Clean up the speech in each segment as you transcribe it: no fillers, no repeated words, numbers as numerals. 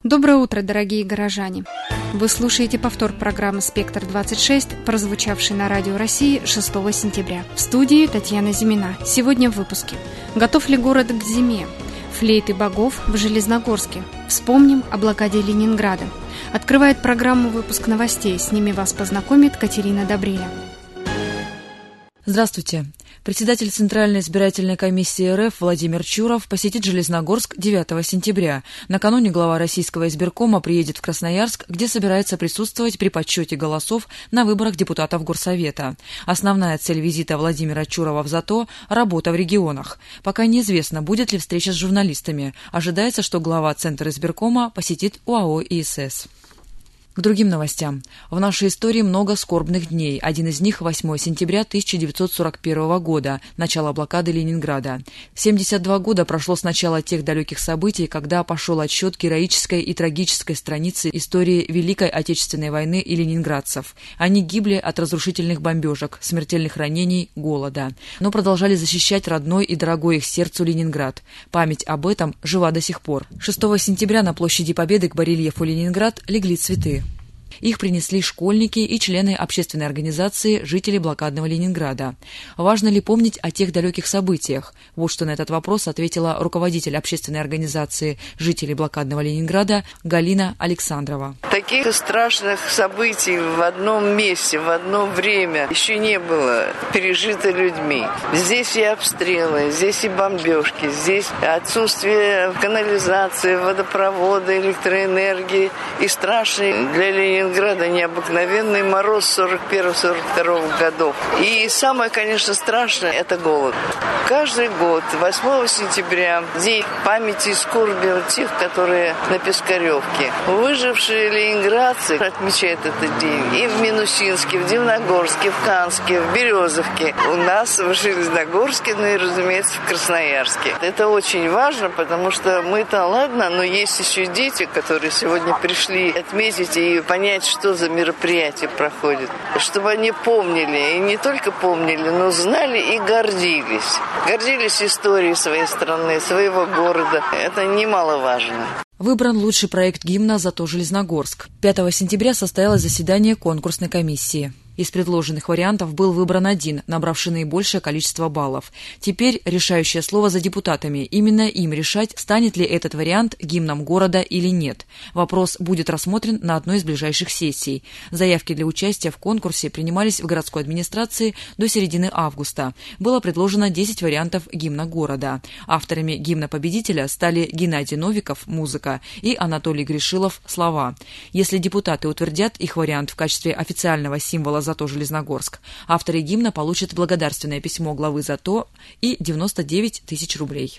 Доброе утро, дорогие горожане! Вы слушаете повтор программы «Спектр-26», прозвучавшей на Радио России 6 сентября. В студии Татьяна Зимина. Сегодня в выпуске. Готов ли город к зиме? Флейты богов в Железногорске. Вспомним о блокаде Ленинграда. Открывает программу выпуск новостей. С ними вас познакомит Катерина Добриля. Здравствуйте. Председатель Центральной избирательной комиссии РФ Владимир Чуров посетит Железногорск 9 сентября. Накануне глава Российского избиркома приедет в Красноярск, где собирается присутствовать при подсчете голосов на выборах депутатов Горсовета. Основная цель визита Владимира Чурова в ЗАТО – работа в регионах. Пока неизвестно, будет ли встреча с журналистами. Ожидается, что глава Центра избиркома посетит УАО ИСС. К другим новостям. В нашей истории много скорбных дней. Один из них – 8 сентября 1941 года, начало блокады Ленинграда. 72 года прошло с начала тех далеких событий, когда пошел отсчет героической и трагической страницы истории Великой Отечественной войны и ленинградцев. Они гибли от разрушительных бомбежек, смертельных ранений, голода. Но продолжали защищать родной и дорогой их сердцу Ленинград. Память об этом жива до сих пор. 6 сентября на площади Победы к барельефу «Ленинград» легли цветы. Их принесли школьники и члены общественной организации «Жители блокадного Ленинграда». Важно ли помнить о тех далеких событиях? Вот что на этот вопрос ответила руководитель общественной организации «Жители блокадного Ленинграда» Галина Александрова. Таких страшных событий в одном месте, в одно время еще не было пережито людьми. Здесь и обстрелы, здесь и бомбежки, здесь отсутствие канализации, водопровода, электроэнергии и страшный для Ленинграда необыкновенный мороз 41-42 годов. И самое, конечно, страшное – это голод. Каждый год 8 сентября день памяти и скорби тех, которые на Пискаревке. Выжившие ленинградцы отмечают этот день и в Минусинске, в Дивногорске, в Канске, в Березовке. У нас в Железногорске, ну и, разумеется, в Красноярске. Это очень важно, потому что мы-то ладно, но есть еще дети, которые сегодня пришли отметить и понять, что за мероприятие проходит. Чтобы они помнили, и не только помнили, но знали и гордились. Гордились историей своей страны, своего города. Это немаловажно. Выбран лучший проект гимна «ЗАТО Железногорск». 5 сентября состоялось заседание конкурсной комиссии. Из предложенных вариантов был выбран один, набравший наибольшее количество баллов. Теперь решающее слово за депутатами. Именно им решать, станет ли этот вариант гимном города или нет. Вопрос будет рассмотрен на одной из ближайших сессий. Заявки для участия в конкурсе принимались в городской администрации до середины августа. Было предложено 10 вариантов гимна города. Авторами гимна победителя стали Геннадий Новиков «Музыка» и Анатолий Гришилов «Слова». Если депутаты утвердят их вариант в качестве официального символа ЗАТО Железногорск, авторы гимна получат благодарственное письмо главы ЗАТО и 99 тысяч рублей.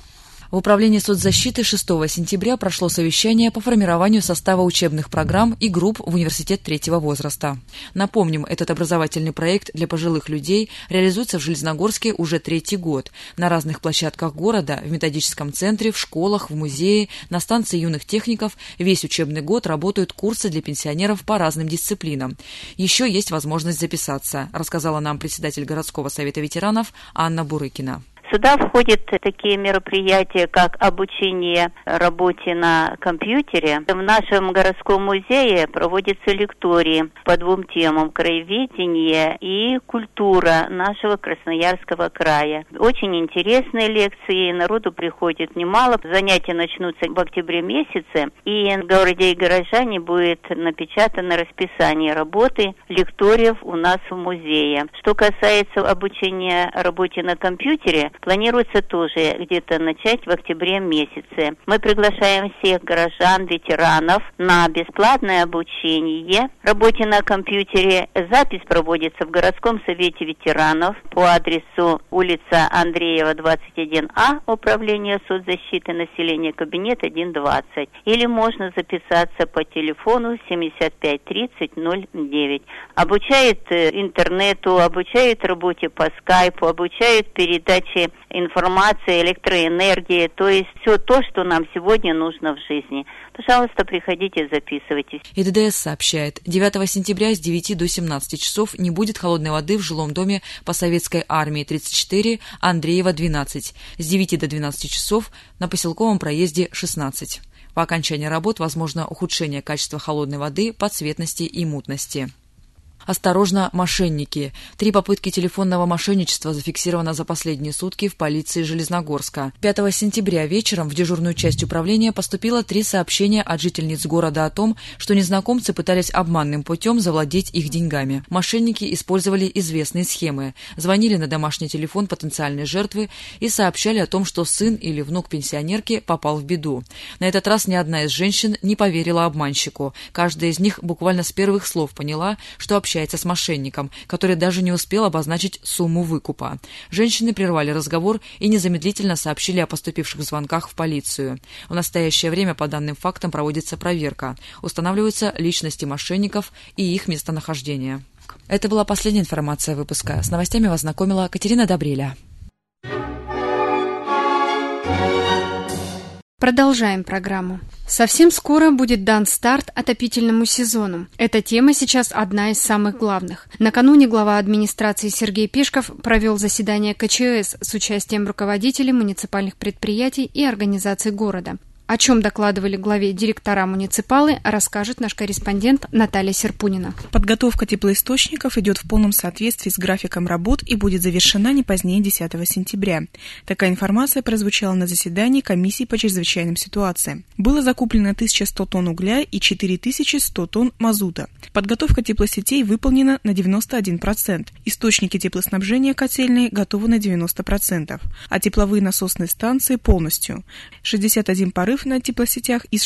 В Управлении соцзащиты 6 сентября прошло совещание по формированию состава учебных программ и групп в университет третьего возраста. Напомним, этот образовательный проект для пожилых людей реализуется в Железногорске уже 3-й год. На разных площадках города, в методическом центре, в школах, в музее, на станции юных техников весь учебный год работают курсы для пенсионеров по разным дисциплинам. Еще есть возможность записаться, рассказала нам председатель городского совета ветеранов Анна Бурыкина. Сюда входят такие мероприятия, как обучение работе на компьютере. В нашем городском музее проводятся лектории по 2 темам: краеведение и культура нашего Красноярского края. Очень интересные лекции, народу приходит немало. Занятия начнутся в октябре месяце, и в городе и горожане будет напечатано расписание работы лекториев у нас в музее. Что касается обучения работе на компьютере, планируется тоже где-то начать в октябре месяце. Мы приглашаем всех горожан, ветеранов на бесплатное обучение работе на компьютере. Запись проводится в городском совете ветеранов по адресу улица Андреева, 21А, Управление соцзащиты населения, кабинет 120. Или можно записаться по телефону 75 30 09. Обучают интернету, обучают работе по скайпу, обучают передаче информации, электроэнергии, то есть все то, что нам сегодня нужно в жизни. Пожалуйста, приходите, записывайтесь. ИДДС сообщает, 9 сентября с 9 до 17 часов не будет холодной воды в жилом доме по Советской армии 34, Андреева 12. С 9 до 12 часов на Поселковом проезде 16. По окончании работ возможно ухудшение качества холодной воды, подсветности и мутности. Осторожно, мошенники. 3 попытки телефонного мошенничества зафиксировано за последние сутки в полиции Железногорска. 5 сентября вечером в дежурную часть управления поступило 3 сообщения от жительниц города о том, что незнакомцы пытались обманным путем завладеть их деньгами. Мошенники использовали известные схемы. Звонили на домашний телефон потенциальной жертвы и сообщали о том, что сын или внук пенсионерки попал в беду. На этот раз ни одна из женщин не поверила обманщику. Каждая из них буквально с первых слов поняла, что общается с мошенником, который даже не успел обозначить сумму выкупа. Женщины прервали разговор и незамедлительно сообщили о поступивших звонках в полицию. В настоящее время по данным фактам проводится проверка. Устанавливаются личности мошенников и их местонахождение. Это была последняя информация выпуска. С новостями вас знакомила Катерина Добреля. Продолжаем программу. Совсем скоро будет дан старт отопительному сезону. Эта тема сейчас одна из самых главных. Накануне глава администрации Сергей Пешков провел заседание КЧС с участием руководителей муниципальных предприятий и организаций города. О чем докладывали главе директора муниципалы, расскажет наш корреспондент Наталья Серпунина. Подготовка теплоисточников идет в полном соответствии с графиком работ и будет завершена не позднее 10 сентября. Такая информация прозвучала на заседании комиссии по чрезвычайным ситуациям. Было закуплено 1100 тонн угля и 4100 тонн мазута. Подготовка теплосетей выполнена на 91%. Источники теплоснабжения котельной готовы на 90%, а тепловые насосные станции полностью. 61 порыв на теплосетях из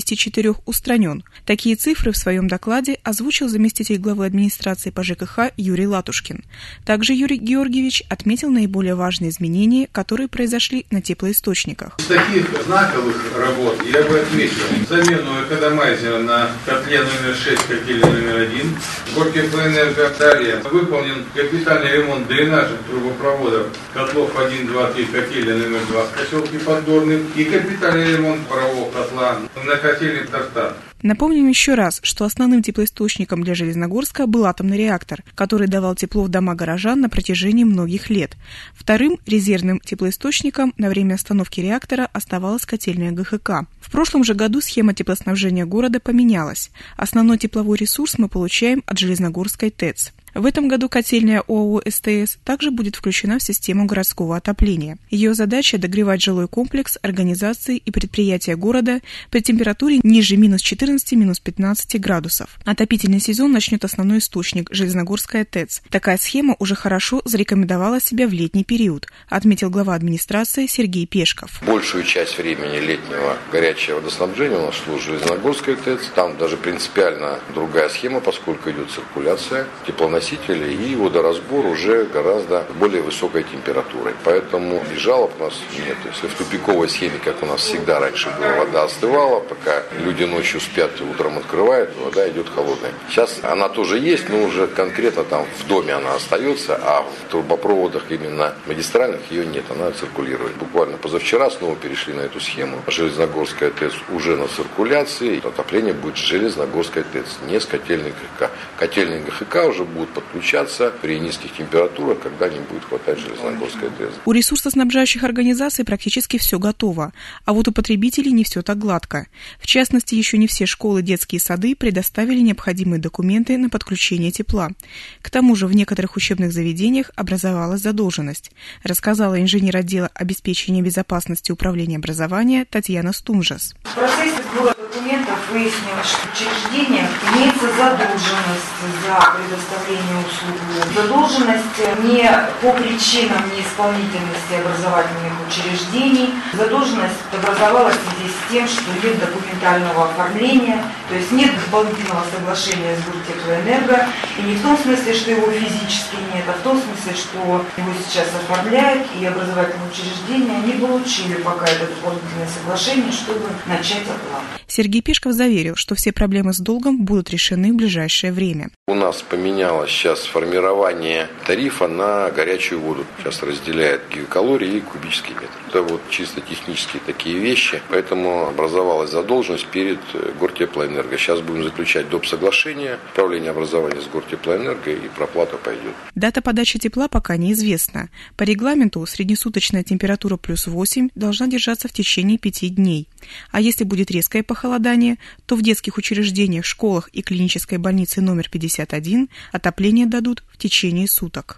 64 устранен. Такие цифры в своем докладе озвучил заместитель главы администрации по ЖКХ Юрий Латушкин. Также Юрий Георгиевич отметил наиболее важные изменения, которые произошли на теплоисточниках. Из таких знаковых работ я бы отметил замену экономайзера на котле номер 6, котельной номер 1. В Горкиэнерго далее выполнен капитальный ремонт дренажных трубопроводов котлов 1, 2, 3, котельной номер 2 в поселке Подгорный и капитальный ремонт парового котла на котельной Тартар. Напомним еще раз, что основным теплоисточником для Железногорска был атомный реактор, который давал тепло в дома горожан на протяжении многих лет. Вторым резервным теплоисточником на время остановки реактора оставалась котельная ГХК. В прошлом же году схема теплоснабжения города поменялась. Основной тепловой ресурс мы получаем от Железногорской ТЭЦ. В этом году котельная ОАО «СТС» также будет включена в систему городского отопления. Ее задача – догревать жилой комплекс, организации и предприятия города при температуре ниже минус 14, минус 15 градусов. Отопительный сезон начнет основной источник – Железногорская ТЭЦ. Такая схема уже хорошо зарекомендовала себя в летний период, отметил глава администрации Сергей Пешков. Большую часть времени летнего горячего водоснабжения у нас служит Железногорская ТЭЦ. Там даже принципиально другая схема, поскольку идет циркуляция теплоносителей и водоразбор уже гораздо более высокой температурой. Поэтому и жалоб у нас нет. Если в тупиковой схеме, как у нас всегда раньше было, вода остывала, пока люди ночью спят и утром открывают, вода идет холодная. Сейчас она тоже есть, но уже конкретно там в доме она остается, а в трубопроводах именно магистральных ее нет, она циркулирует. Буквально позавчера снова перешли на эту схему. Железногорская ТЭЦ уже на циркуляции, отопление будет с Железногорской ТЭЦ, не с котельной ГХК. Котельные ГХК уже будут подключаться при низких температурах, когда не будет хватать Железногорской ТЭЦ. У ресурсоснабжающих организаций практически все готово, а вот у потребителей не все так гладко. В частности, еще не все школы, детские сады предоставили необходимые документы на подключение тепла. К тому же в некоторых учебных заведениях образовалась задолженность, рассказала инженер отдела обеспечения безопасности управления образования Татьяна Стумжас. В процессе сбора документов выяснилось, что в учреждениях имеется задолженность за предоставление услуг. Задолженность не по причинам неисполнительности образовательных учреждений. Задолженность образовалась в связи с тем, что нет документального оформления, то есть нет дополнительного соглашения с Гуртеплоэнерго. И не в том смысле, что его физически нет, а в том смысле, что его сейчас оформляют, и образовательные учреждения не получили пока это дополнительное соглашение, чтобы начать оплату. Сергей Пешков заверил, что все проблемы с долгом будут решены в ближайшее время. У нас поменялось сейчас формирование тарифа на горячую воду. Сейчас разделяют гигакалории и кубический метр. Это вот чисто технические такие вещи. Поэтому образовалась задолженность перед Гортеплоэнерго. Сейчас будем заключать доп. Соглашение, управление образования с Гортеплоэнерго, и проплата пойдет. Дата подачи тепла пока неизвестна. По регламенту среднесуточная температура +8 должна держаться в течение 5 дней. А если будет резкое похолодание, то в детских учреждениях, школах и клинической больнице номер 51 отопление дадут в течение суток.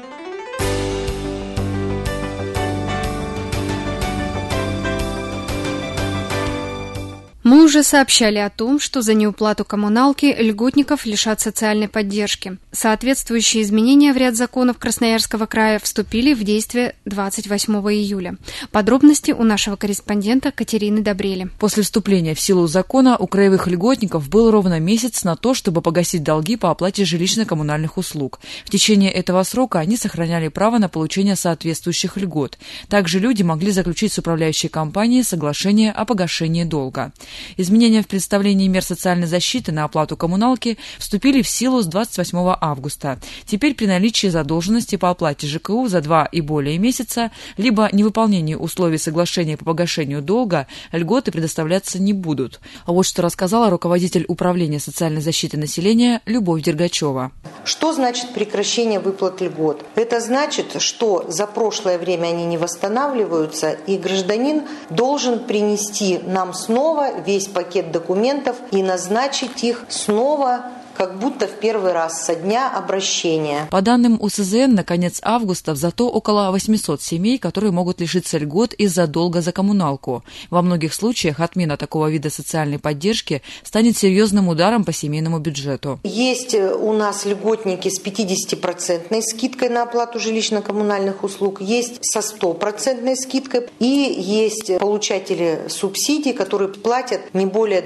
Мы уже сообщали о том, что за неуплату коммуналки льготников лишат социальной поддержки. Соответствующие изменения в ряд законов Красноярского края вступили в действие 28 июля. Подробности у нашего корреспондента Катерины Добрели. После вступления в силу закона у краевых льготников был ровно месяц на то, чтобы погасить долги по оплате жилищно-коммунальных услуг. В течение этого срока они сохраняли право на получение соответствующих льгот. Также люди могли заключить с управляющей компанией соглашение о погашении долга. Изменения в представлении мер социальной защиты на оплату коммуналки вступили в силу с 28 августа. Теперь при наличии задолженности по оплате ЖКУ за 2 и более месяца, либо невыполнении условий соглашения по погашению долга, льготы предоставляться не будут. А вот что рассказала руководитель управления социальной защиты населения Любовь Дергачева. Что значит прекращение выплат льгот? Это значит, что за прошлое время они не восстанавливаются, и гражданин должен принести нам снова весь пакет документов и назначить их снова, как будто в первый раз со дня обращения. По данным УСЗН, на конец августа зато около 800 семей, которые могут лишиться льгот из-за долга за коммуналку. Во многих случаях отмена такого вида социальной поддержки станет серьезным ударом по семейному бюджету. Есть у нас льготники с 50% скидкой на оплату жилищно-коммунальных услуг, есть со 100% скидкой, и есть получатели субсидий, которые платят не более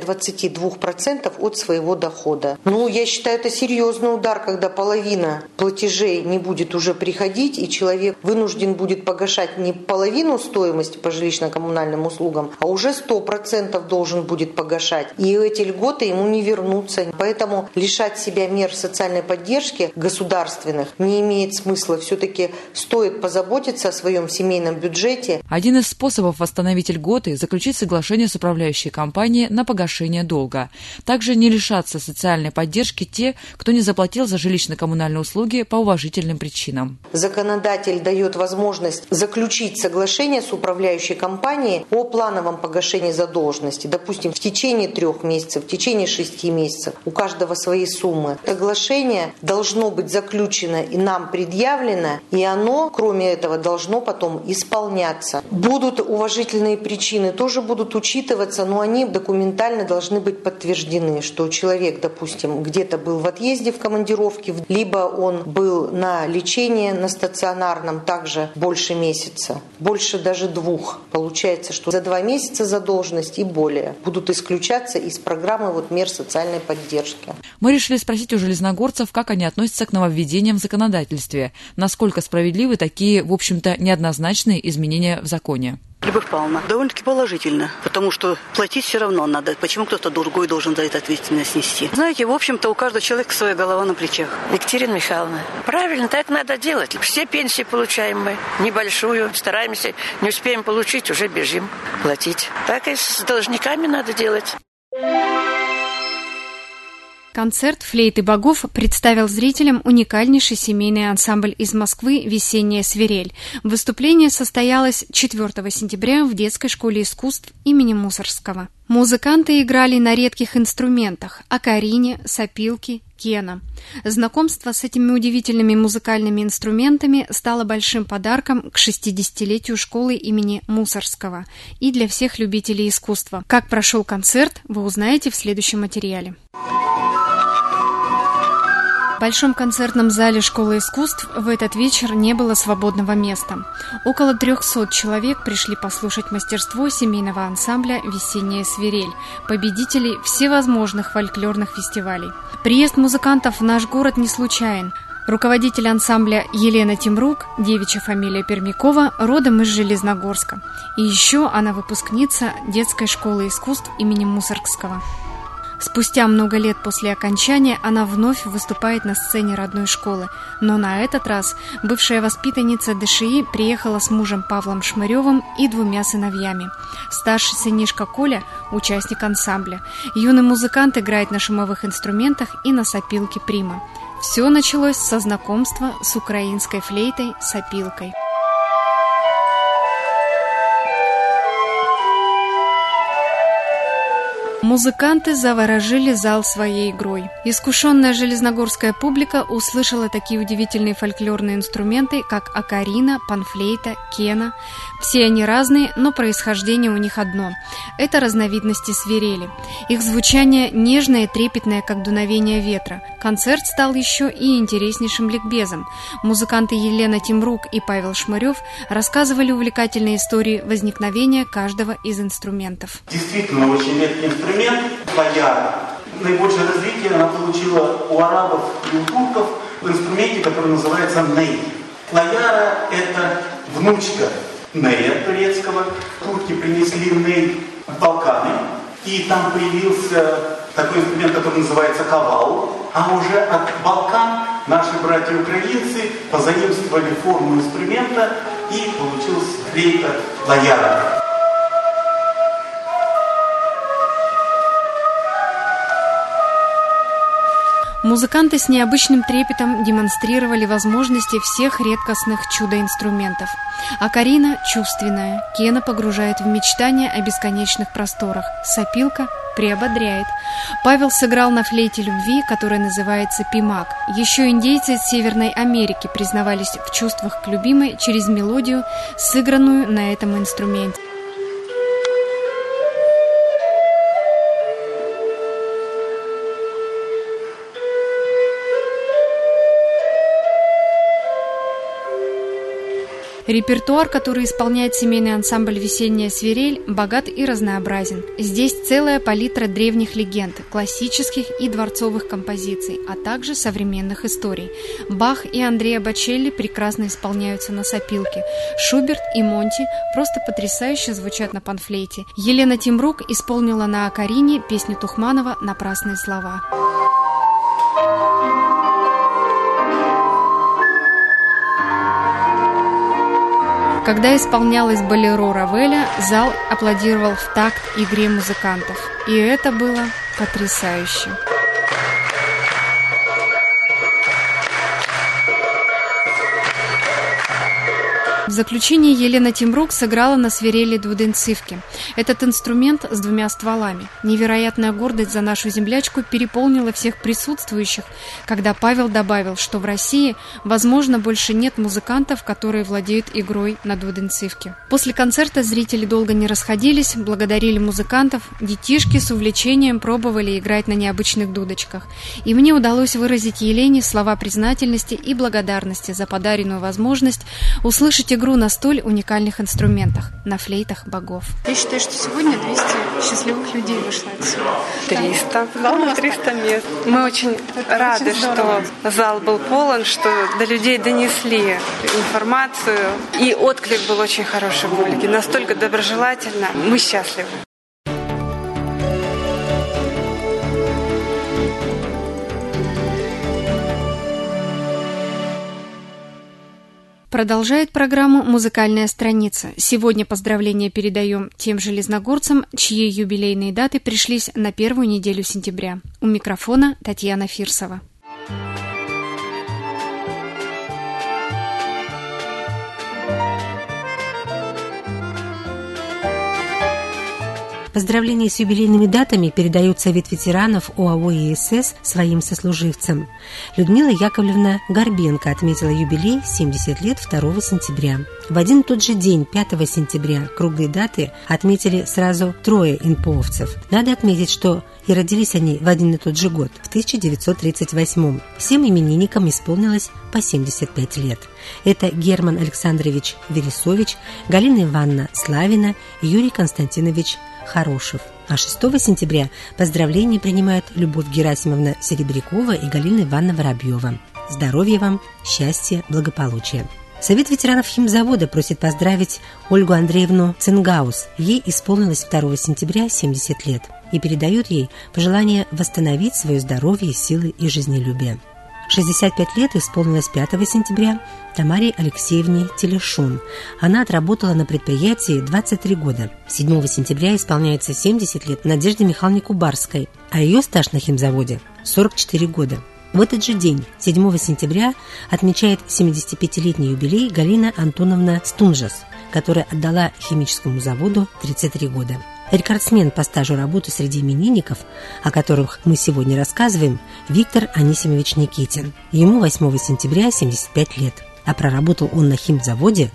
22% от своего дохода. Я считаю, это серьезный удар, когда половина платежей не будет уже приходить, и человек вынужден будет погашать не половину стоимости по жилищно-коммунальным услугам, а уже 100% должен будет погашать. И эти льготы ему не вернутся. Поэтому лишать себя мер социальной поддержки государственных не имеет смысла. Все-таки стоит позаботиться о своем семейном бюджете. Один из способов восстановить льготы – заключить соглашение с управляющей компанией на погашение долга. Также не лишаться социальной поддержки те, кто не заплатил за жилищно-коммунальные услуги по уважительным причинам. Законодатель дает возможность заключить соглашение с управляющей компанией о плановом погашении задолженности. Допустим, в течение 3 месяцев, в течение 6 месяцев. У каждого свои суммы. Соглашение должно быть заключено и нам предъявлено, и оно, кроме этого, должно потом исполняться. Будут уважительные причины, тоже будут учитываться, но они документально должны быть подтверждены, что человек, допустим, где-то был в отъезде в командировке, либо он был на лечении на стационарном также больше месяца, больше даже 2. Получается, что за 2 месяца задолженность и более будут исключаться из программы мер социальной поддержки. Мы решили спросить у железногорцев, как они относятся к нововведениям в законодательстве, насколько справедливы такие, в общем-то, неоднозначные изменения в законе. Любовь Павловна, довольно-таки положительно, потому что платить все равно надо. Почему кто-то другой должен за это ответственность нести? Знаете, в общем-то, у каждого человека своя голова на плечах. Екатерина Михайловна, правильно, так надо делать. Все пенсии получаем мы, небольшую, стараемся, не успеем получить, уже бежим платить. Так и с должниками надо делать. Концерт «Флейты богов» представил зрителям уникальнейший семейный ансамбль из Москвы «Весенняя свирель». Выступление состоялось 4 сентября в детской школе искусств имени Мусоргского. Музыканты играли на редких инструментах – окарине, сопилке, кена. Знакомство с этими удивительными музыкальными инструментами стало большим подарком к 60-летию школы имени Мусоргского и для всех любителей искусства. Как прошел концерт, вы узнаете в следующем материале. В большом концертном зале школы искусств в этот вечер не было свободного места. Около 300 человек пришли послушать мастерство семейного ансамбля «Весенняя свирель», победителей всевозможных фольклорных фестивалей. Приезд музыкантов в наш город не случайен. Руководитель ансамбля Елена Темрук, девичья фамилия Пермякова, родом из Железногорска. И еще она выпускница детской школы искусств имени Мусоргского. Спустя много лет после окончания она вновь выступает на сцене родной школы, но на этот раз бывшая воспитанница ДШИ приехала с мужем Павлом Шмыревым и 2 сыновьями. Старший сынишка Коля – участник ансамбля. Юный музыкант играет на шумовых инструментах и на сопилке прима. Все началось со знакомства с украинской флейтой-сопилкой. Музыканты заворожили зал своей игрой. Искушенная железногорская публика услышала такие удивительные фольклорные инструменты, как окарина, панфлейта, кена. Все они разные, но происхождение у них одно. Это разновидности свирели. Их звучание нежное и трепетное, как дуновение ветра. Концерт стал еще и интереснейшим ликбезом. Музыканты Елена Темрук и Павел Шмырев рассказывали увлекательные истории возникновения каждого из инструментов. Действительно, очень редкий инструмент. Лаяра. Наибольшее развитие она получила у арабов и у турков в инструменте, который называется ней. Лаяра – это внучка нея турецкого. Турки принесли ней в Балканы, и там появился такой инструмент, который называется кавал. А уже от Балкан наши братья-украинцы позаимствовали форму инструмента, и получилась флейта лаяра. Музыканты с необычным трепетом демонстрировали возможности всех редкостных чудо-инструментов. Окарина – чувственная, кена погружает в мечтания о бесконечных просторах, сопилка приободряет. Павел сыграл на флейте любви, которая называется пимак. Еще индейцы из Северной Америки признавались в чувствах к любимой через мелодию, сыгранную на этом инструменте. Репертуар, который исполняет семейный ансамбль «Весенняя свирель», богат и разнообразен. Здесь целая палитра древних легенд, классических и дворцовых композиций, а также современных историй. Бах и Андреа Бочелли прекрасно исполняются на сопилке. Шуберт и Монти просто потрясающе звучат на панфлейте. Елена Темрук исполнила на окарине песню Тухманова «Напрасные слова». Когда исполнялась болеро Равеля, зал аплодировал в такт игре музыкантов. И это было потрясающе. В заключение Елена Темрук сыграла на свирели двуденцивки. Этот инструмент с 2 стволами. Невероятная гордость за нашу землячку переполнила всех присутствующих, когда Павел добавил, что в России, возможно, больше нет музыкантов, которые владеют игрой на двуденцивке. После концерта зрители долго не расходились, благодарили музыкантов, детишки с увлечением пробовали играть на необычных дудочках. И мне удалось выразить Елене слова признательности и благодарности за подаренную возможность услышать игру на столь уникальных инструментах, на флейтах богов. Я считаю, что сегодня 200 счастливых людей вышло отсюда. 300. Да, 300 мест. Мы очень рады, что зал был полон, что до людей донесли информацию. И отклик был очень хороший в публике. Настолько доброжелательно. Мы счастливы. Продолжает программу «Музыкальная страница». Сегодня поздравления передаем тем железногорцам, чьи юбилейные даты пришлись на первую неделю сентября. У микрофона Татьяна Фирсова. Поздравления с юбилейными датами передают Совет ветеранов ОАО ЕСС своим сослуживцам. Людмила Яковлевна Горбенко отметила юбилей 70 лет 2 сентября. В один и тот же день, 5 сентября, круглые даты отметили сразу 3 инповцев. Надо отметить, что и родились они в один и тот же год, в 1938. Всем именинникам исполнилось по 75 лет. Это Герман Александрович Вересович, Галина Ивановна Славина, Юрий Константинович Хорошев. А 6 сентября поздравления принимают Любовь Герасимовна Серебрякова и Галина Ивановна Воробьева. Здоровья вам, счастья, благополучия. Совет ветеранов химзавода просит поздравить Ольгу Андреевну Цингаус. Ей исполнилось 2 сентября 70 лет. И передают ей пожелание восстановить свое здоровье, силы и жизнелюбие. 65 лет исполнилось 5 сентября Тамаре Алексеевне Телешун. Она отработала на предприятии 23 года. 7 сентября исполняется 70 лет Надежде Михайловне Кубарской, а ее стаж на химзаводе – 44 года. В этот же день, 7 сентября, отмечает 75-летний юбилей Галина Антоновна Стунжас, которая отдала химическому заводу 33 года. Рекордсмен по стажу работы среди именинников, о которых мы сегодня рассказываем, Виктор Анисимович Никитин. Ему 8 сентября 75 лет, а проработал он на химзаводе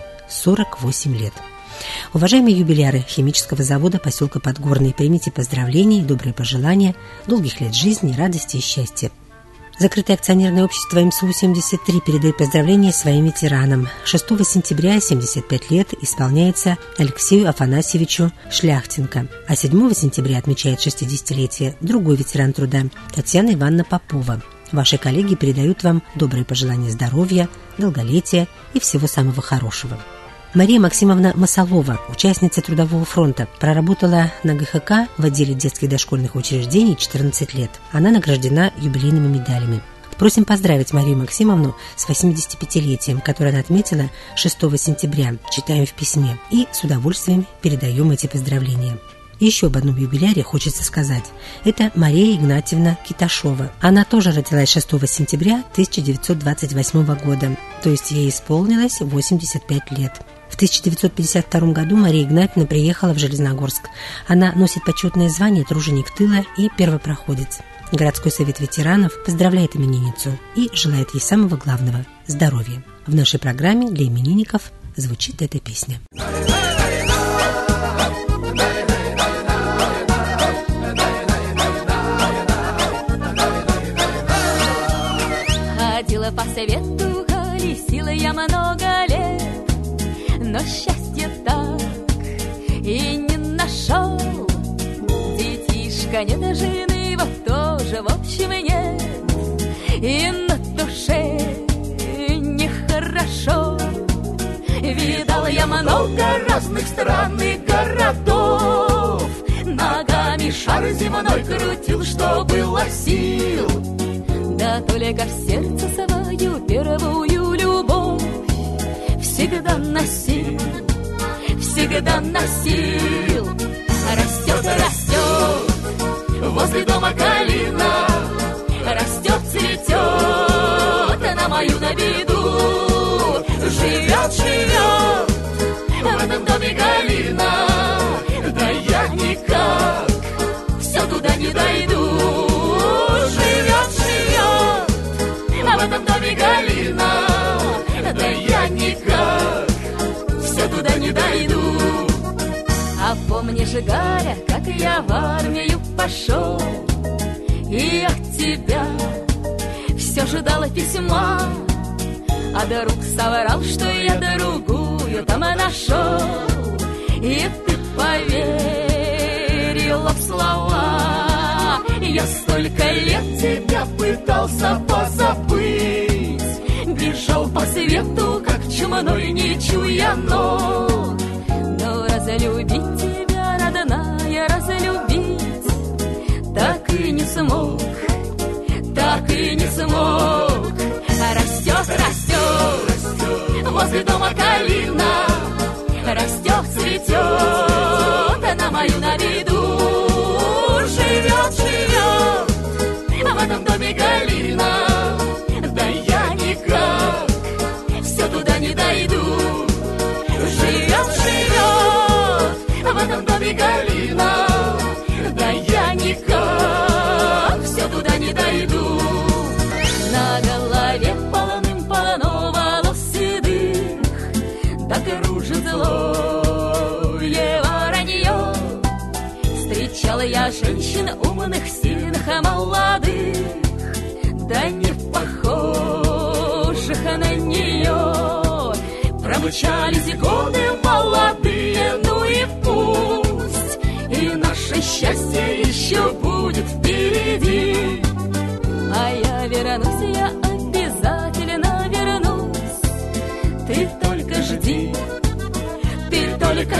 48 лет. Уважаемые юбиляры химического завода поселка Подгорный, примите поздравления и добрые пожелания, долгих лет жизни, радости и счастья. Закрытое акционерное общество МСУ-73 передает поздравления своим ветеранам. 6 сентября 75 лет исполняется Алексею Афанасьевичу Шляхтенко, а 7 сентября отмечает 60-летие другой ветеран труда Татьяна Ивановна Попова. Ваши коллеги передают вам добрые пожелания здоровья, долголетия и всего самого хорошего. Мария Максимовна Масалова, участница Трудового фронта, проработала на ГХК в отделе детских дошкольных учреждений 14 лет. Она награждена юбилейными медалями. Просим поздравить Марию Максимовну с 85-летием, которое она отметила 6 сентября, читаем в письме, и с удовольствием передаем эти поздравления. И еще об одном юбиляре хочется сказать. Это Мария Игнатьевна Киташова. Она тоже родилась 6 сентября 1928 года, то есть ей исполнилось 85 лет. В 1952 году Мария Игнатьевна приехала в Железногорск. Она носит почетное звание труженик тыла и первопроходец. Городской совет ветеранов поздравляет именинницу и желает ей самого главного – здоровья. В нашей программе для именинников звучит эта песня. Ходила по свету, колесила я много лет, но счастья так и не нашел. Детишка недожиный, вот тоже в общем нет, и на душе нехорошо. Видал я много разных стран и городов, ногами шар земной крутил, что было сил. Да только в сердце свою первую любовь всегда носил, всегда носил. Растет, растет возле дома калина, растет, цветет на мою на беду. Живет, живет в этом доме Галина, да я никак все туда не дойду. Живет, живет в этом доме Галина, да я никак все туда не дойду. А помнишь, Галя, как я в армию пошел, и от тебя все ждала письма, а друг соврал, что я другую там нашел, и ты поверила в слова. Я столько лет тебя пытался позабыть, бежал по свету, как чумной, не чуя ног. Но разлюбить тебя, родная, разлюбить так и не смог, так и не смог. Растет, растет возле дома калина, растет, цветет на мою на виду. Живет, живет в этом доме Галина, да я никак все туда не дойду. Живет, живет в этом доме Галина, да я никак все туда не дойду. На голове полным-полно волос седых, да кружит злое воронье. Встречала я женщин умных, сильных, молодых, да не похожих на нее. Промчались годы молодые, ну и пусть, и наше счастье еще будет впереди. А я вернусь, я обязательно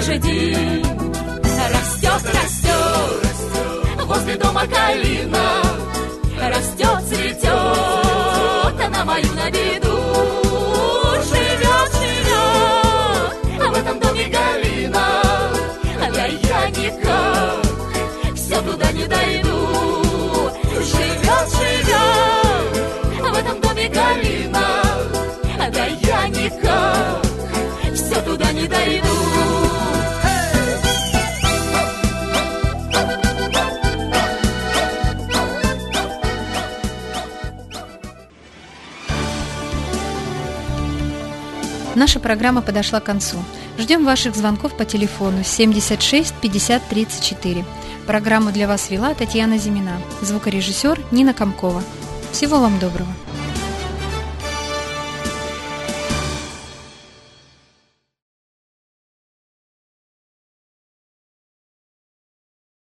лошади. Растет, растет возле дома калина, растет, цветет, на мою на беду. Живет, живет в этом доме галина, да я никак все туда не дойду. Живет, живет в этом доме галина, да я никак все туда не дойду. Наша программа подошла к концу. Ждем ваших звонков по телефону 76 50 34. Программу для вас вела Татьяна Зимина. Звукорежиссер Нина Комкова. Всего вам доброго.